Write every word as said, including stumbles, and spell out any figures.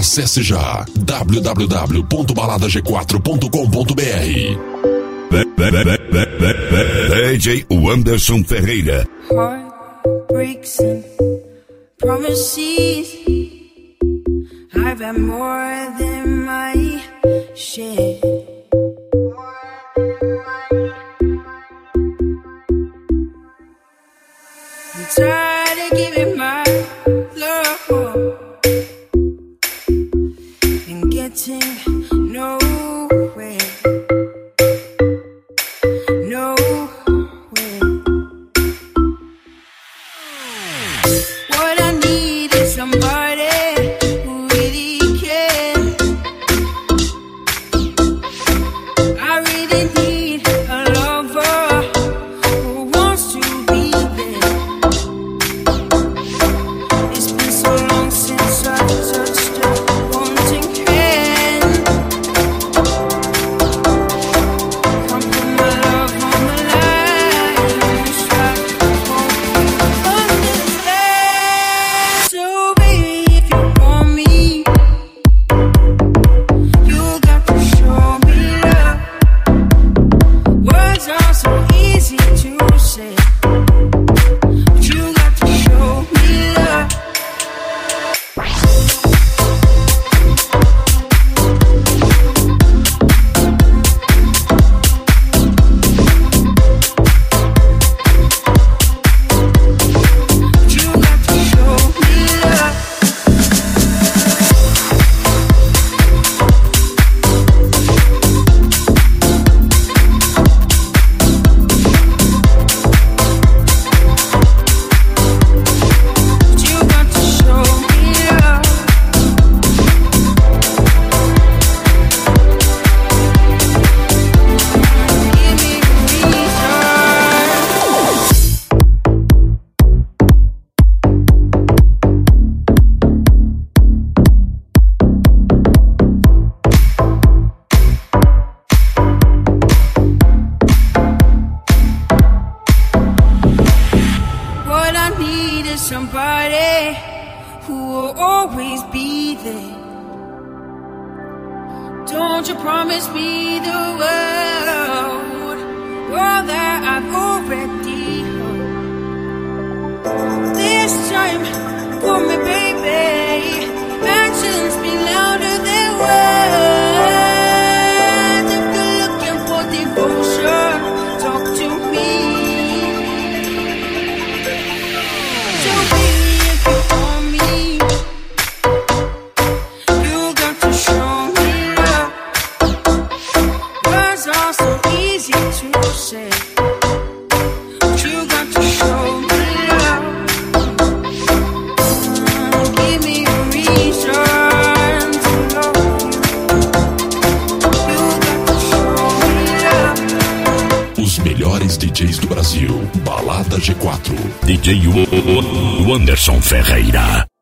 Acesse já w w w ponto balada g quatro ponto com ponto b r. D J Wanderson Ferreira. Heartbreaks and promises, I've had more than my share. I'm tired of giving my love and getting nowhere, nowhere. What I need is somebody who really cares. I really need a lover who wants to be there. It's been so long since I touched a wanting hand. Come put my love on the line. Try to understand. So baby, if you want me, you got to show me love. Words are so easy to say, but you got to show me love. You got to show me love. You got to show me love. Give me a reason. What I need is somebody who will always be there. Don't you promise me the world, world that I've already heard. This time, for me, baby. Actions speak louder than words. If you're looking for devotion, talk to me. So baby, if you want me, you got to show me love. Words are so easy to say, but you got to show me love. Give me a reason to love you. You got to show me love. Os melhores D Js do Brasil. Balada G quatro. D J Wanderson Ferreira.